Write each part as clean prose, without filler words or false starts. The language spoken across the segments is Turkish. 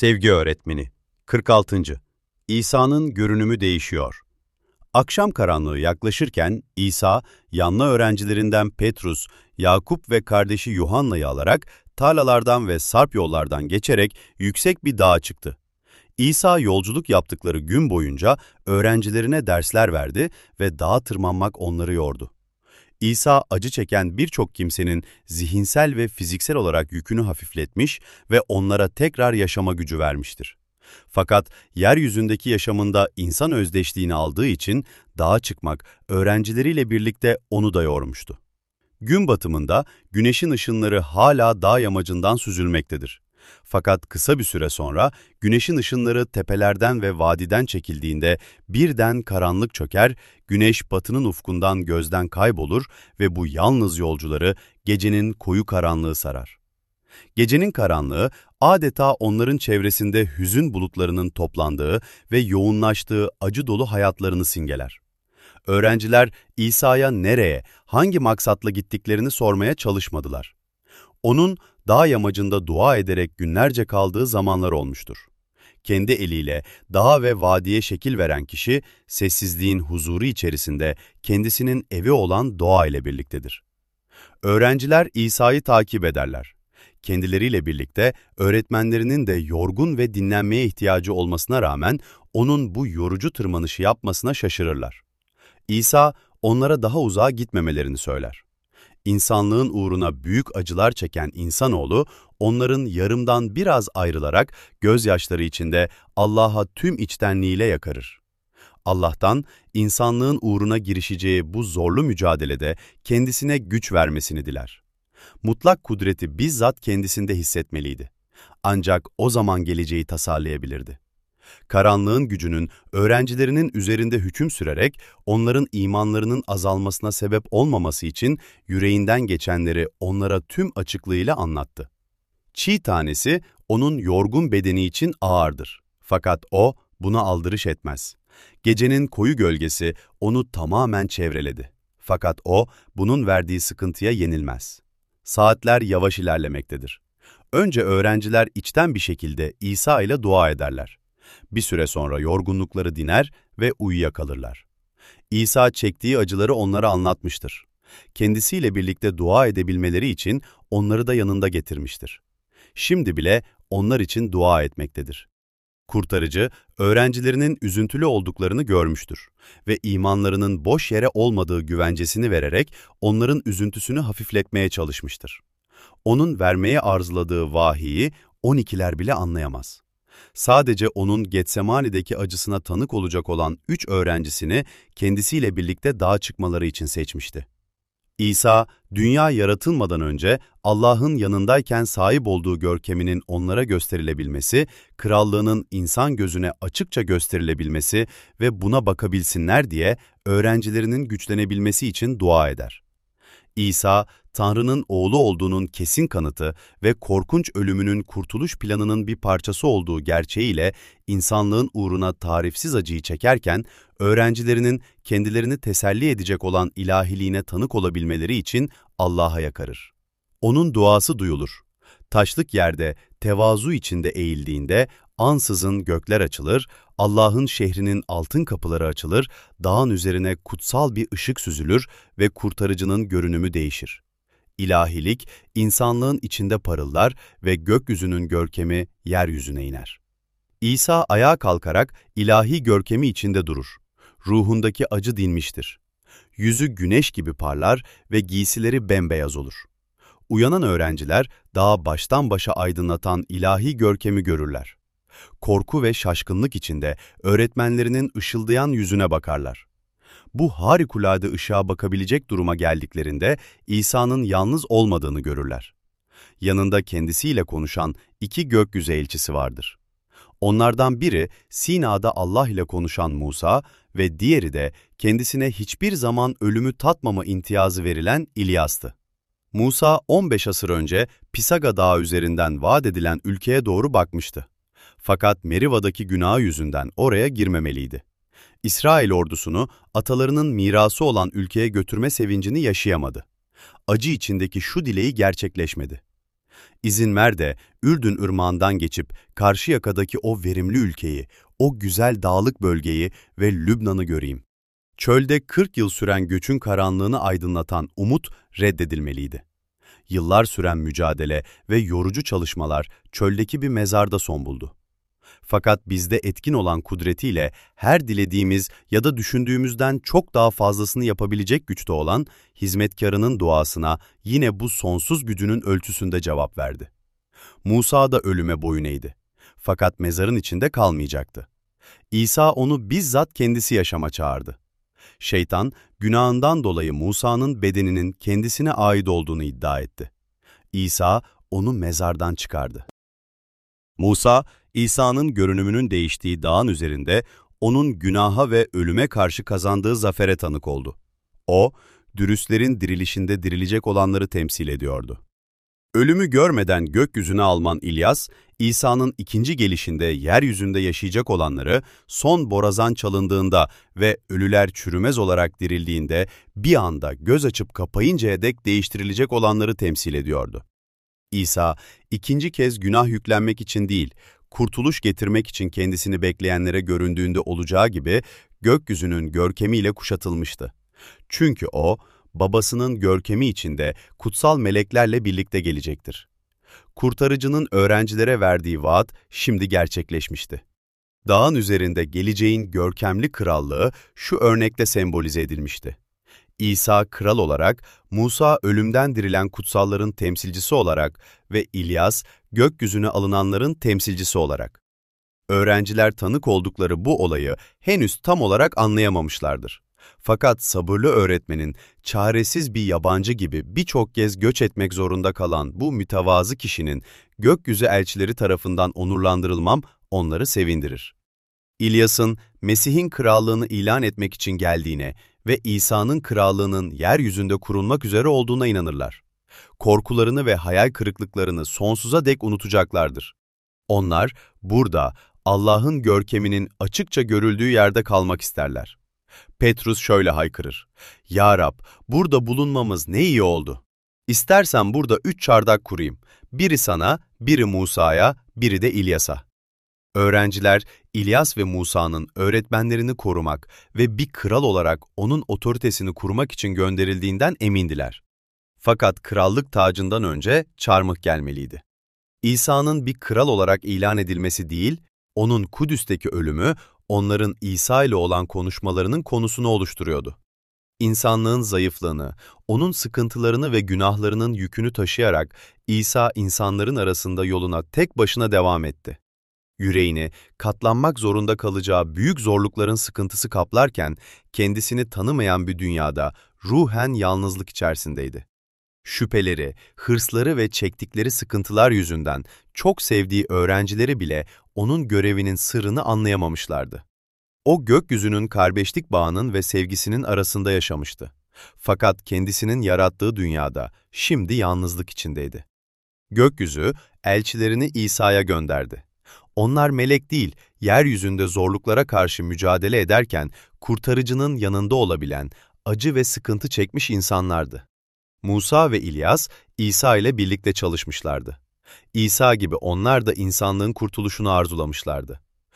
Sevgi öğretmeni 46. İsa'nın görünümü değişiyor. Akşam karanlığı yaklaşırken İsa, yanlı öğrencilerinden Petrus, Yakup ve kardeşi Yuhanna'yı alarak tarlalardan ve sarp yollardan geçerek yüksek bir dağa çıktı. İsa yolculuk yaptıkları gün boyunca öğrencilerine dersler verdi ve dağa tırmanmak onları yordu. İsa acı çeken birçok kimsenin zihinsel ve fiziksel olarak yükünü hafifletmiş ve onlara tekrar yaşama gücü vermiştir. Fakat yeryüzündeki yaşamında insan özdeşliğini aldığı için dağa çıkmak öğrencileriyle birlikte onu da yormuştu. Gün batımında güneşin ışınları hala dağ yamacından süzülmektedir. Fakat kısa bir süre sonra güneşin ışınları tepelerden ve vadiden çekildiğinde birden karanlık çöker, güneş batının ufkundan gözden kaybolur ve bu yalnız yolcuları gecenin koyu karanlığı sarar. Gecenin karanlığı adeta onların çevresinde hüzün bulutlarının toplandığı ve yoğunlaştığı acı dolu hayatlarını simgeler. Öğrenciler İsa'ya nereye, hangi maksatla gittiklerini sormaya çalışmadılar. Onun dağ yamacında dua ederek günlerce kaldığı zamanlar olmuştur. Kendi eliyle dağa ve vadiye şekil veren kişi, sessizliğin huzuru içerisinde kendisinin evi olan doğa ile birliktedir. Öğrenciler İsa'yı takip ederler. Kendileriyle birlikte öğretmenlerinin de yorgun ve dinlenmeye ihtiyacı olmasına rağmen onun bu yorucu tırmanışı yapmasına şaşırırlar. İsa onlara daha uzağa gitmemelerini söyler. İnsanlığın uğruna büyük acılar çeken insanoğlu, onların yarımdan biraz ayrılarak gözyaşları içinde Allah'a tüm içtenliğiyle yakarır. Allah'tan insanlığın uğruna girişeceği bu zorlu mücadelede kendisine güç vermesini diler. Mutlak kudreti bizzat kendisinde hissetmeliydi. Ancak o zaman geleceği tasarlayabilirdi. Karanlığın gücünün öğrencilerinin üzerinde hüküm sürerek onların imanlarının azalmasına sebep olmaması için yüreğinden geçenleri onlara tüm açıklığıyla anlattı. Çiğ tanesi onun yorgun bedeni için ağırdır. Fakat o buna aldırış etmez. Gecenin koyu gölgesi onu tamamen çevreledi. Fakat o bunun verdiği sıkıntıya yenilmez. Saatler yavaş ilerlemektedir. Önce öğrenciler içten bir şekilde İsa ile dua ederler. Bir süre sonra yorgunlukları diner ve uyuyakalırlar. İsa çektiği acıları onlara anlatmıştır. Kendisiyle birlikte dua edebilmeleri için onları da yanında getirmiştir. Şimdi bile onlar için dua etmektedir. Kurtarıcı, öğrencilerinin üzüntülü olduklarını görmüştür ve imanlarının boş yere olmadığı güvencesini vererek onların üzüntüsünü hafifletmeye çalışmıştır. Onun vermeye arzuladığı vahiyi 12'ler bile anlayamaz. Sadece onun Getsemani'deki acısına tanık olacak olan 3 öğrencisini kendisiyle birlikte dağa çıkmaları için seçmişti. İsa, dünya yaratılmadan önce Allah'ın yanındayken sahip olduğu görkeminin onlara gösterilebilmesi, krallığının insan gözüne açıkça gösterilebilmesi ve buna bakabilsinler diye öğrencilerinin güçlenebilmesi için dua eder. İsa, Tanrı'nın oğlu olduğunun kesin kanıtı ve korkunç ölümünün kurtuluş planının bir parçası olduğu gerçeğiyle insanlığın uğruna tarifsiz acıyı çekerken, öğrencilerinin kendilerini teselli edecek olan ilahiliğine tanık olabilmeleri için Allah'a yakarır. Onun duası duyulur. Taşlık yerde tevazu içinde eğildiğinde ansızın gökler açılır, Allah'ın şehrinin altın kapıları açılır, dağın üzerine kutsal bir ışık süzülür ve kurtarıcının görünümü değişir. İlahilik, insanlığın içinde parıldar ve gökyüzünün görkemi yeryüzüne iner. İsa ayağa kalkarak ilahi görkemi içinde durur. Ruhundaki acı dinmiştir. Yüzü güneş gibi parlar ve giysileri bembeyaz olur. Uyanan öğrenciler dağı baştan başa aydınlatan ilahi görkemi görürler. Korku ve şaşkınlık içinde öğretmenlerinin ışıldayan yüzüne bakarlar. Bu harikulade ışığa bakabilecek duruma geldiklerinde İsa'nın yalnız olmadığını görürler. Yanında kendisiyle konuşan 2 gökyüzü elçisi vardır. Onlardan biri Sina'da Allah ile konuşan Musa ve diğeri de kendisine hiçbir zaman ölümü tatmama imtiyazı verilen İlyas'tı. Musa 15 asır önce Pisaga Dağı üzerinden vaat edilen ülkeye doğru bakmıştı. Fakat Meriva'daki günahı yüzünden oraya girmemeliydi. İsrail ordusunu atalarının mirası olan ülkeye götürme sevincini yaşayamadı. Acı içindeki şu dileği gerçekleşmedi. İzin ver de Ürdün ırmağından geçip Karşıyaka'daki o verimli ülkeyi, o güzel dağlık bölgeyi ve Lübnan'ı göreyim. Çölde 40 yıl süren göçün karanlığını aydınlatan umut reddedilmeliydi. Yıllar süren mücadele ve yorucu çalışmalar çöldeki bir mezarda son buldu. Fakat bizde etkin olan kudretiyle her dilediğimiz ya da düşündüğümüzden çok daha fazlasını yapabilecek güçte olan hizmetkarının duasına yine bu sonsuz gücünün ölçüsünde cevap verdi. Musa da ölüme boyun eğdi. Fakat mezarın içinde kalmayacaktı. İsa onu bizzat kendisi yaşama çağırdı. Şeytan, günahından dolayı Musa'nın bedeninin kendisine ait olduğunu iddia etti. İsa onu mezardan çıkardı. Musa, İsa'nın görünümünün değiştiği dağın üzerinde onun günaha ve ölüme karşı kazandığı zafere tanık oldu. O, dürüstlerin dirilişinde dirilecek olanları temsil ediyordu. Ölümü görmeden gökyüzüne alman İlyas, İsa'nın ikinci gelişinde yeryüzünde yaşayacak olanları son borazan çalındığında ve ölüler çürümez olarak dirildiğinde bir anda göz açıp kapayıncaya dek değiştirilecek olanları temsil ediyordu. İsa, ikinci kez günah yüklenmek için değil, kurtuluş getirmek için kendisini bekleyenlere göründüğünde olacağı gibi gökyüzünün görkemiyle kuşatılmıştı. Çünkü o, babasının görkemi içinde kutsal meleklerle birlikte gelecektir. Kurtarıcının öğrencilere verdiği vaat şimdi gerçekleşmişti. Dağın üzerinde geleceğin görkemli krallığı şu örnekle sembolize edilmişti. İsa kral olarak, Musa ölümden dirilen kutsalların temsilcisi olarak ve İlyas gökyüzüne alınanların temsilcisi olarak. Öğrenciler tanık oldukları bu olayı henüz tam olarak anlayamamışlardır. Fakat sabırlı öğretmenin çaresiz bir yabancı gibi birçok kez göç etmek zorunda kalan bu mütevazı kişinin gökyüzü elçileri tarafından onurlandırılmam onları sevindirir. İlyas'ın Mesih'in krallığını ilan etmek için geldiğine ve İsa'nın krallığının yeryüzünde kurulmak üzere olduğuna inanırlar. Korkularını ve hayal kırıklıklarını sonsuza dek unutacaklardır. Onlar burada Allah'ın görkeminin açıkça görüldüğü yerde kalmak isterler. Petrus şöyle haykırır: "Ya Rab, burada bulunmamız ne iyi oldu. İstersen burada 3 çardak kurayım. Biri sana, biri Musa'ya, biri de İlyas'a." Öğrenciler, İlyas ve Musa'nın öğretmenlerini korumak ve bir kral olarak onun otoritesini kurmak için gönderildiğinden emindiler. Fakat krallık tacından önce çarmıh gelmeliydi. İsa'nın bir kral olarak ilan edilmesi değil, onun Kudüs'teki ölümü, onların İsa ile olan konuşmalarının konusunu oluşturuyordu. İnsanlığın zayıflığını, onun sıkıntılarını ve günahlarının yükünü taşıyarak İsa insanların arasında yoluna tek başına devam etti. Yüreğini katlanmak zorunda kalacağı büyük zorlukların sıkıntısı kaplarken kendisini tanımayan bir dünyada ruhen yalnızlık içerisindeydi. Şüpheleri, hırsları ve çektikleri sıkıntılar yüzünden çok sevdiği öğrencileri bile onun görevinin sırrını anlayamamışlardı. O gökyüzünün kardeşlik bağının ve sevgisinin arasında yaşamıştı. Fakat kendisinin yarattığı dünyada şimdi yalnızlık içindeydi. Gökyüzü elçilerini İsa'ya gönderdi. Onlar melek değil, yeryüzünde zorluklara karşı mücadele ederken kurtarıcının yanında olabilen, acı ve sıkıntı çekmiş insanlardı. Musa ve İlyas, İsa ile birlikte çalışmışlardı. İsa gibi onlar da insanlığın kurtuluşunu arzulamışlardı.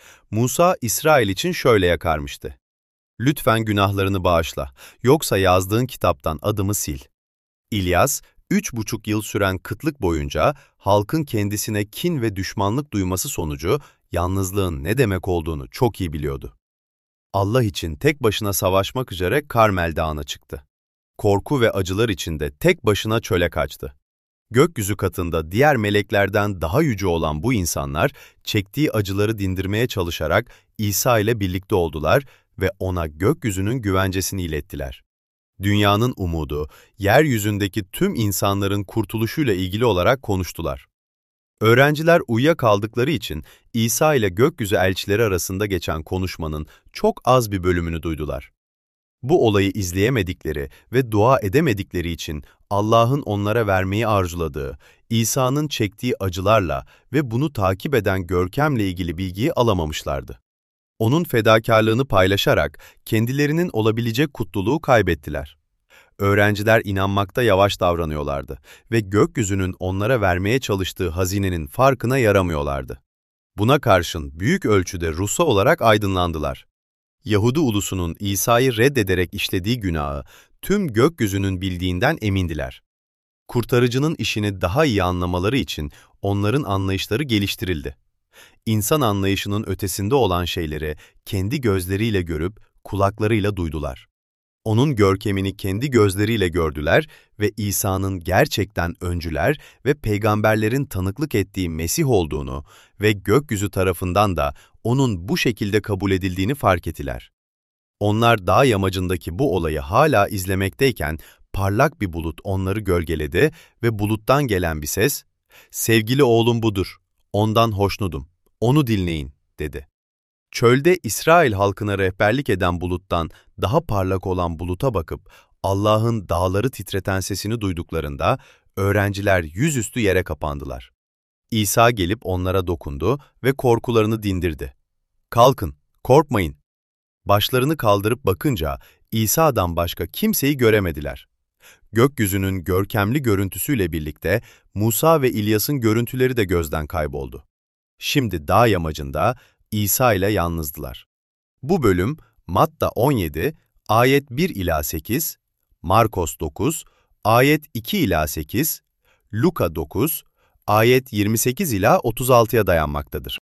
Musa, İsrail için şöyle yakarmıştı: "Lütfen günahlarını bağışla, yoksa yazdığın kitaptan adımı sil." İlyas, 3,5 yıl süren kıtlık boyunca halkın kendisine kin ve düşmanlık duyması sonucu yalnızlığın ne demek olduğunu çok iyi biliyordu. Allah için tek başına savaşmak üzere Karmel Dağı'na çıktı. Korku ve acılar içinde tek başına çöle kaçtı. Gökyüzü katında diğer meleklerden daha yüce olan bu insanlar, çektiği acıları dindirmeye çalışarak İsa ile birlikte oldular ve ona gökyüzünün güvencesini ilettiler. Dünyanın umudu, yeryüzündeki tüm insanların kurtuluşuyla ilgili olarak konuştular. Öğrenciler uyuyakaldıkları için İsa ile gökyüzü elçileri arasında geçen konuşmanın çok az bir bölümünü duydular. Bu olayı izleyemedikleri ve dua edemedikleri için Allah'ın onlara vermeyi arzuladığı, İsa'nın çektiği acılarla ve bunu takip eden görkemle ilgili bilgiyi alamamışlardı. Onun fedakarlığını paylaşarak kendilerinin olabilecek kutluluğu kaybettiler. Öğrenciler inanmakta yavaş davranıyorlardı ve gökyüzünün onlara vermeye çalıştığı hazinenin farkına yaramıyorlardı. Buna karşın büyük ölçüde Rusa olarak aydınlandılar. Yahudi ulusunun İsa'yı reddederek işlediği günahı tüm gökyüzünün bildiğinden emindiler. Kurtarıcının işini daha iyi anlamaları için onların anlayışları geliştirildi. İnsan anlayışının ötesinde olan şeyleri kendi gözleriyle görüp kulaklarıyla duydular. Onun görkemini kendi gözleriyle gördüler ve İsa'nın gerçekten öncüler ve peygamberlerin tanıklık ettiği Mesih olduğunu ve gökyüzü tarafından da onun bu şekilde kabul edildiğini fark ettiler. Onlar dağ yamacındaki bu olayı hala izlemekteyken parlak bir bulut onları gölgeledi ve buluttan gelen bir ses, "Sevgili oğlum budur, ondan hoşnutum, onu dinleyin," dedi. Çölde İsrail halkına rehberlik eden buluttan daha parlak olan buluta bakıp Allah'ın dağları titreten sesini duyduklarında öğrenciler yüzüstü yere kapandılar. İsa gelip onlara dokundu ve korkularını dindirdi. "Kalkın, korkmayın." Başlarını kaldırıp bakınca İsa'dan başka kimseyi göremediler. Gökyüzünün görkemli görüntüsüyle birlikte Musa ve İlyas'ın görüntüleri de gözden kayboldu. Şimdi dağ yamacında İsa ile yalnızdılar. Bu bölüm Matta 17, ayet 1-8, Markos 9, ayet 2-8, Luka 9, ayet 28-36'ya dayanmaktadır.